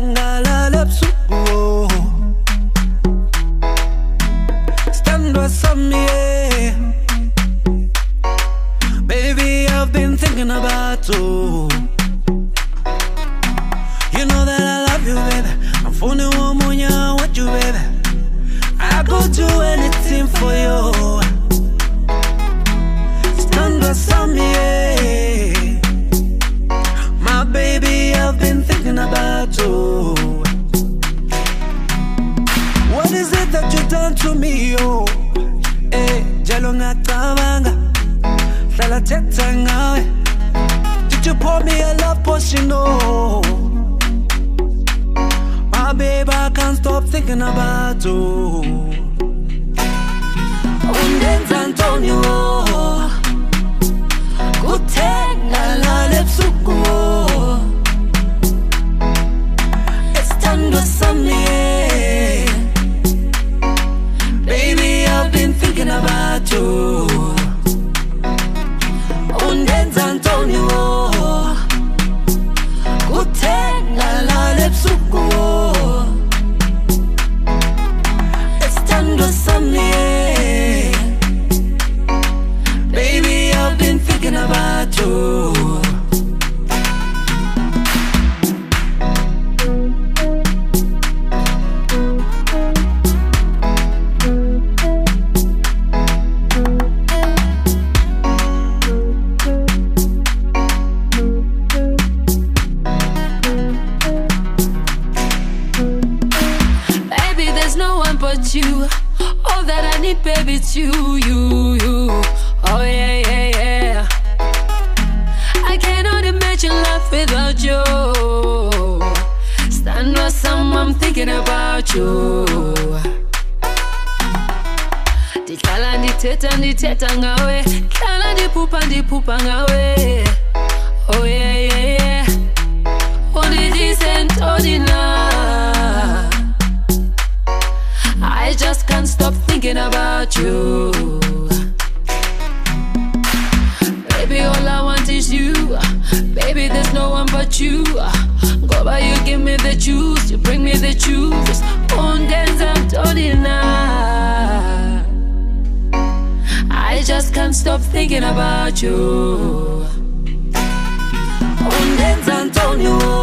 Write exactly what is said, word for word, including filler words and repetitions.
ngalala ebusuku Stand sami yeah. Baby, I've been thinking about you. You know that I love you, baby. I'm phoning one more, I want you, baby. I go do anything for you. Stand sami yeah. My baby, I've been thinking about you. What is it that you done to me, oh? Eh, jalo ngacabanga, hlala thetha ngawe. Did you pour me a love potion, oh? My baby, I can't stop thinking about you. Undenza Antonio, kuthenga lala ebusuku. Esithandwa sami, baby, I've been thinking about you. Undenza Antonio, kuthenga lala ebusuku. Esithandwa sami, baby, I've been thinking about you. You, all that I need, baby, it's you, you, you. Oh yeah, yeah, yeah. I cannot imagine life without you. Stand with someone, I'm thinking about you. Dikala ndithetha ndithetha ngawe, dikala ndiphupha ndiphupha ngawe. Oh yeah, yeah, yeah. Undidise ntoni I just can't stop thinking about you. Baby, all I want is you. Baby, there's no one but you. Go by, you give me the juice, you bring me the juice. Undenza Antonina, I just can't stop thinking about you. Undenza Antonio.